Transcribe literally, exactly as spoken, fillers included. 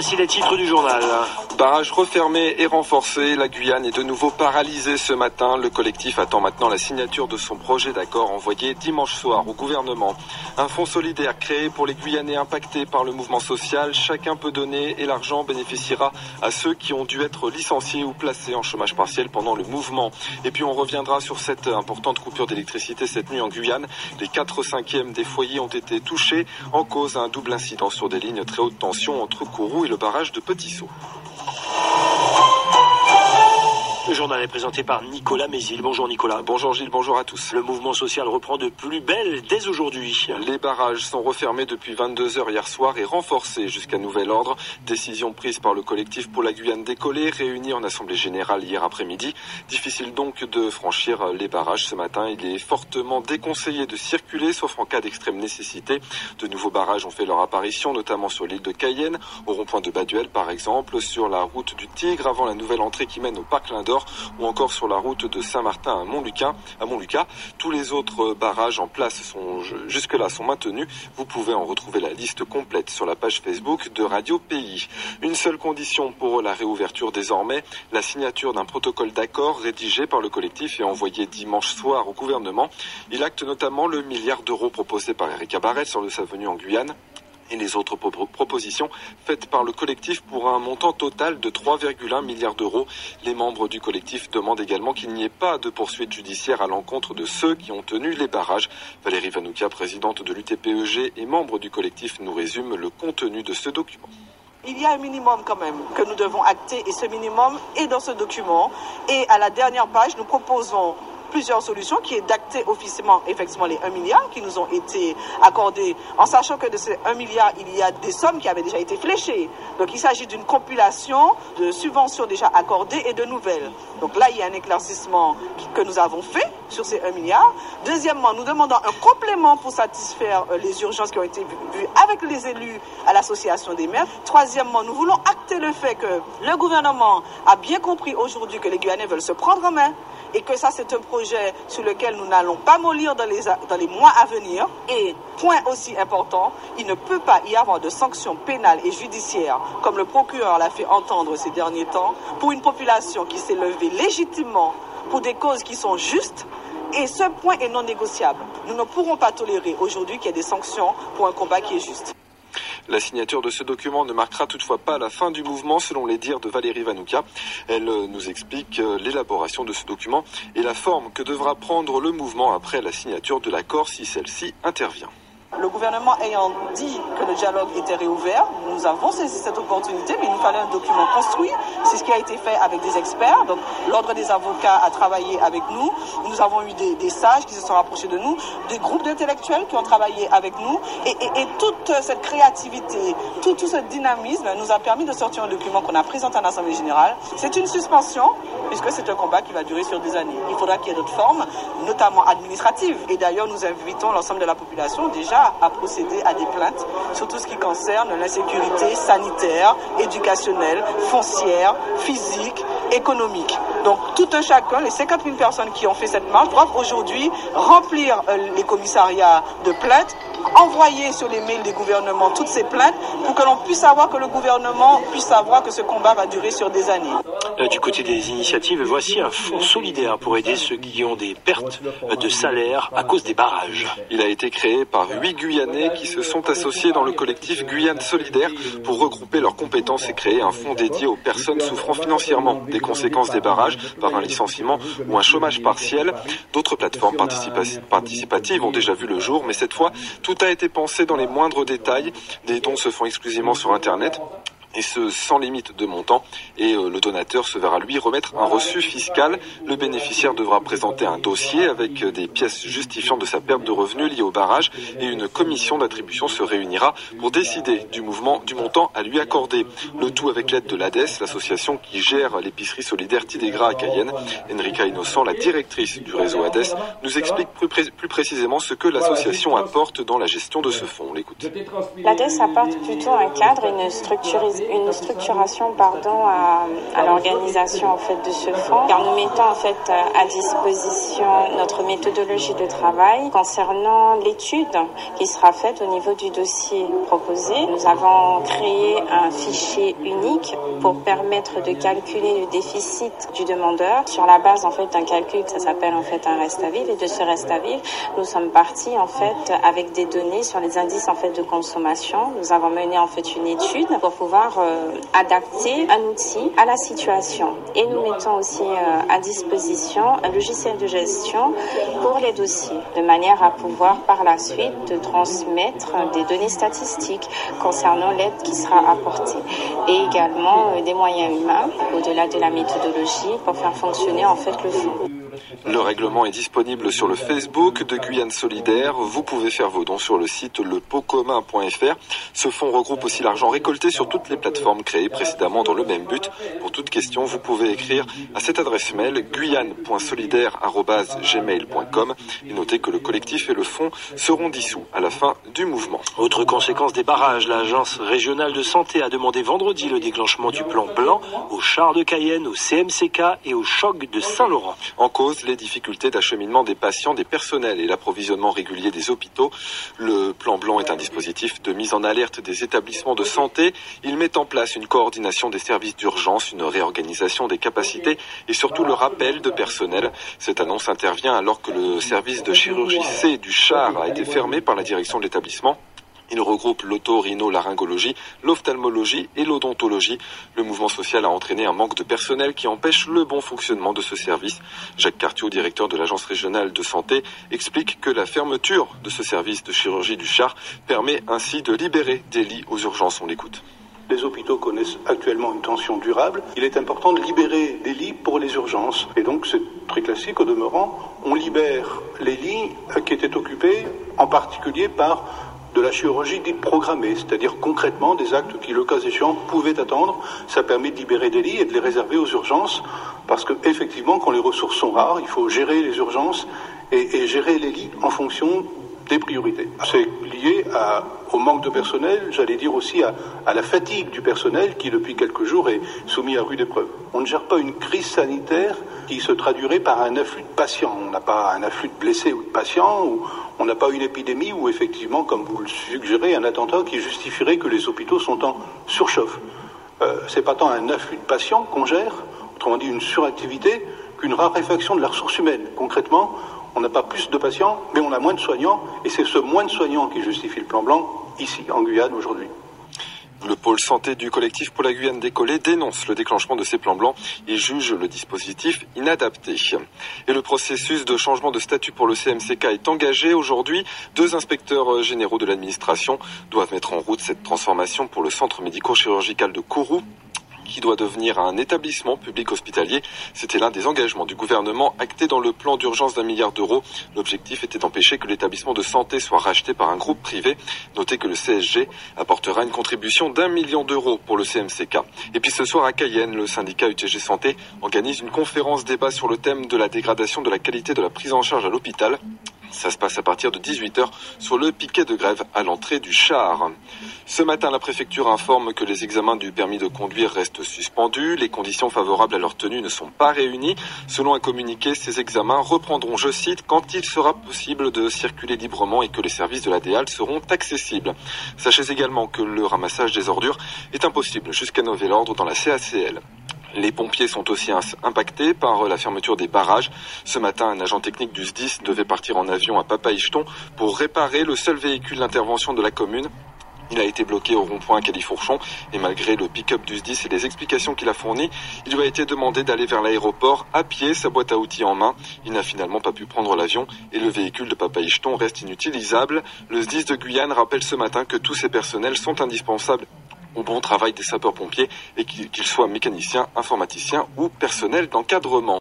voici les titres du journal. Barrage refermé et renforcé, la Guyane est de nouveau paralysée ce matin. Le collectif attend maintenant la signature de son projet d'accord envoyé dimanche soir au gouvernement. Un fonds solidaire créé pour les Guyanais impactés par le mouvement social. Chacun peut donner et l'argent bénéficiera à ceux qui ont dû être licenciés ou placés en chômage partiel pendant le mouvement. Et puis on reviendra sur cette importante coupure d'électricité cette nuit en Guyane. Les quatre cinquièmes des foyers ont été touchés en cause d'un double incident sur des lignes très haute tension entre Kourou et le barrage de Petit-Saut. Le journal est présenté par Nicolas Mézil. Bonjour Nicolas. Bonjour Gilles, bonjour à tous. Le mouvement social reprend de plus belle dès aujourd'hui. Les barrages sont refermés depuis vingt-deux heures hier soir et renforcés jusqu'à nouvel ordre. Décision prise par le collectif pour la Guyane décollée, réuni en assemblée générale hier après-midi. Difficile donc de franchir les barrages ce matin. Il est fortement déconseillé de circuler, sauf en cas d'extrême nécessité. De nouveaux barrages ont fait leur apparition, notamment sur l'île de Cayenne, au rond-point de Baduel par exemple, sur la route du Tigre avant la nouvelle entrée qui mène au parc Lindor, ou encore sur la route de Saint-Martin à Montlucas. À Montlucas. Tous les autres barrages en place sont jusque-là sont maintenus. Vous pouvez en retrouver la liste complète sur la page Facebook de Radio Pays. Une seule condition pour la réouverture désormais, la signature d'un protocole d'accord rédigé par le collectif et envoyé dimanche soir au gouvernement. Il acte notamment le milliard d'euros proposé par Erika Barrette sur de sa venue en Guyane et les autres pro- propositions faites par le collectif pour un montant total de trois virgule un milliards d'euros. Les membres du collectif demandent également qu'il n'y ait pas de poursuite judiciaire à l'encontre de ceux qui ont tenu les barrages. Valérie Vanoukia, présidente de l'U T P E G et membre du collectif, nous résume le contenu de ce document. Il y a un minimum quand même que nous devons acter et ce minimum est dans ce document. Et à la dernière page, nous proposons plusieurs solutions qui est d'acter officiellement effectivement les un milliard qui nous ont été accordés en sachant que de ces un milliard il y a des sommes qui avaient déjà été fléchées. Donc il s'agit d'une compilation de subventions déjà accordées et de nouvelles. Donc là il y a un éclaircissement que nous avons fait sur ces un milliard. Deuxièmement, nous demandons un complément pour satisfaire les urgences qui ont été vues avec les élus à l'association des maires. Troisièmement, nous voulons acter le fait que le gouvernement a bien compris aujourd'hui que les Guyanais veulent se prendre en main et que ça c'est un projet sur lequel nous n'allons pas mollir dans les, dans les mois à venir. Et point aussi important, il ne peut pas y avoir de sanctions pénales et judiciaires, comme le procureur l'a fait entendre ces derniers temps, pour une population qui s'est levée légitimement pour des causes qui sont justes. Et ce point est non négociable. Nous ne pourrons pas tolérer aujourd'hui qu'il y ait des sanctions pour un combat qui est juste. La signature de ce document ne marquera toutefois pas la fin du mouvement, selon les dires de Valérie Vanoukia. Elle nous explique l'élaboration de ce document et la forme que devra prendre le mouvement après la signature de l'accord si celle-ci intervient. Le gouvernement ayant dit que le dialogue était réouvert, nous avons saisi cette opportunité, mais il nous fallait un document construit. C'est ce qui a été fait avec des experts. Donc, l'Ordre des avocats a travaillé avec nous. Nous avons eu des, des sages qui se sont rapprochés de nous, des groupes d'intellectuels qui ont travaillé avec nous. Et, et, et toute cette créativité, tout, tout ce dynamisme nous a permis de sortir un document qu'on a présenté en Assemblée générale. C'est une suspension, puisque c'est un combat qui va durer sur des années. Il faudra qu'il y ait d'autres formes, notamment administratives. Et d'ailleurs, nous invitons l'ensemble de la population déjà à procéder à des plaintes sur tout ce qui concerne l'insécurité sanitaire, éducationnelle, foncière, physique, économique. Donc tout un chacun, les cinquante mille personnes qui ont fait cette marche doivent aujourd'hui remplir euh, les commissariats de plaintes, envoyer sur les mails des gouvernements toutes ces plaintes pour que l'on puisse savoir que le gouvernement puisse savoir que ce combat va durer sur des années. Euh, du côté des initiatives, voici un fonds solidaire pour aider ceux qui ont des pertes de salaire à cause des barrages. Il a été créé par huit Guyanais qui se sont associés dans le collectif Guyane Solidaire pour regrouper leurs compétences et créer un fonds dédié aux personnes souffrant financièrement des conséquences des barrages par un licenciement ou un chômage partiel. D'autres plateformes participa- participatives ont déjà vu le jour, mais cette fois, tout a été pensé dans les moindres détails. Des dons se font exclusivement sur Internet. Et ce, sans limite de montant. Et euh, le donateur se verra, lui, remettre un reçu fiscal. Le bénéficiaire devra présenter un dossier avec euh, des pièces justifiant de sa perte de revenus liée au barrage. Et une commission d'attribution se réunira pour décider du mouvement, du montant à lui accorder. Le tout avec l'aide de l'A D E S, l'association qui gère l'épicerie solidaire Tidégra à Cayenne. Enrica Innocent, la directrice du réseau A D E S, nous explique plus, pré- plus précisément ce que l'association apporte dans la gestion de ce fonds. On l'écoute. L'A D E S apporte plutôt un cadre et une structurisation une structuration pardon, à, à l'organisation en fait, de ce fonds, car nous mettons en fait, à disposition notre méthodologie de travail concernant l'étude qui sera faite au niveau du dossier proposé. Nous avons créé un fichier unique pour permettre de calculer le déficit du demandeur sur la base en fait d'un calcul, ça s'appelle en fait un reste à vivre, et de ce reste à vivre, nous sommes partis en fait avec des données sur les indices en fait de consommation. Nous avons mené en fait une étude pour pouvoir euh, adapter un outil à la situation, et nous mettons aussi euh, à disposition un logiciel de gestion pour les dossiers, de manière à pouvoir par la suite transmettre des données statistiques concernant l'aide qui sera apportée, et également euh, des moyens humains au-delà de la méthodologie pour faire fonctionner en fait le fonds. Le règlement est disponible sur le Facebook de Guyane Solidaire. Vous pouvez faire vos dons sur le site le pot commun point f r. Ce fonds regroupe aussi l'argent récolté sur toutes les plateformes créées précédemment dans le même but. Pour toute question, vous pouvez écrire à cette adresse mail guyane point solidaire arobase gmail point com et notez que le collectif et le fonds seront dissous à la fin du mouvement. Autre conséquence des barrages, l'Agence régionale de santé a demandé vendredi le déclenchement du plan blanc au Char de Cayenne, au C M C K et au Choc de Saint-Laurent. En cause, les difficultés d'acheminement des patients, des personnels et l'approvisionnement régulier des hôpitaux. Le plan blanc est un dispositif de mise en alerte des établissements de santé. Il met en place une coordination des services d'urgence, une réorganisation des capacités et surtout le rappel de personnel. Cette annonce intervient alors que le service de chirurgie C du Char a été fermé par la direction de l'établissement. Il regroupe l'otorhinolaryngologie, l'ophtalmologie et l'odontologie. Le mouvement social a entraîné un manque de personnel qui empêche le bon fonctionnement de ce service. Jacques Cartiot, directeur de l'Agence régionale de santé, explique que la fermeture de ce service de chirurgie du Char permet ainsi de libérer des lits aux urgences. On l'écoute. Les hôpitaux connaissent actuellement une tension durable. Il est important de libérer des lits pour les urgences. Et donc c'est très classique au demeurant. On libère les lits qui étaient occupés en particulier par de la chirurgie dite programmée, c'est-à-dire concrètement des actes qui, le cas échéant, pouvaient attendre. Ça permet de libérer des lits et de les réserver aux urgences, parce que effectivement, quand les ressources sont rares, il faut gérer les urgences et, et gérer les lits en fonction des priorités. C'est lié à, au manque de personnel, j'allais dire aussi à, à la fatigue du personnel qui, depuis quelques jours, est soumis à rude épreuve. On ne gère pas une crise sanitaire qui se traduirait par un afflux de patients. On n'a pas un afflux de blessés ou de patients, ou on n'a pas une épidémie ou effectivement, comme vous le suggérez, un attentat qui justifierait que les hôpitaux sont en surchauffe. Euh, c'est pas tant un afflux de patients qu'on gère, autrement dit une suractivité, qu'une raréfaction de la ressource humaine. Concrètement, on n'a pas plus de patients, mais on a moins de soignants, et c'est ce moins de soignants qui justifie le plan blanc, ici, en Guyane, aujourd'hui. Le pôle santé du collectif pour la Guyane décollée dénonce le déclenchement de ces plans blancs et juge le dispositif inadapté. Et le processus de changement de statut pour le C M C K est engagé aujourd'hui. Deux inspecteurs généraux de l'administration doivent mettre en route cette transformation pour le centre médico-chirurgical de Kourou, qui doit devenir un établissement public hospitalier. C'était l'un des engagements du gouvernement acté dans le plan d'urgence d'un milliard d'euros. L'objectif était d'empêcher que l'établissement de santé soit racheté par un groupe privé. Notez que le C S G apportera une contribution d'un million d'euros pour le C M C K. Et puis ce soir à Cayenne, le syndicat U T G Santé organise une conférence débat sur le thème de la dégradation de la qualité de la prise en charge à l'hôpital. Ça se passe à partir de dix-huit heures sur le piquet de grève à l'entrée du Char. Ce matin, la préfecture informe que les examens du permis de conduire restent suspendus. Les conditions favorables à leur tenue ne sont pas réunies. Selon un communiqué, ces examens reprendront, je cite, quand il sera possible de circuler librement et que les services de la D E A L seront accessibles. Sachez également que le ramassage des ordures est impossible jusqu'à nouvel ordre dans la C A C L. Les pompiers sont aussi impactés par la fermeture des barrages. Ce matin, un agent technique du S D I S devait partir en avion à Papaicheton pour réparer le seul véhicule d'intervention de la commune. Il a été bloqué au rond-point à Califourchon et malgré le pick-up du S D I S et les explications qu'il a fournies, il lui a été demandé d'aller vers l'aéroport à pied, sa boîte à outils en main. Il n'a finalement pas pu prendre l'avion et le véhicule de Papaicheton reste inutilisable. Le S D I S de Guyane rappelle ce matin que tous ces personnels sont indispensables au bon travail des sapeurs-pompiers et qu'ils soient mécaniciens, informaticiens ou personnels d'encadrement.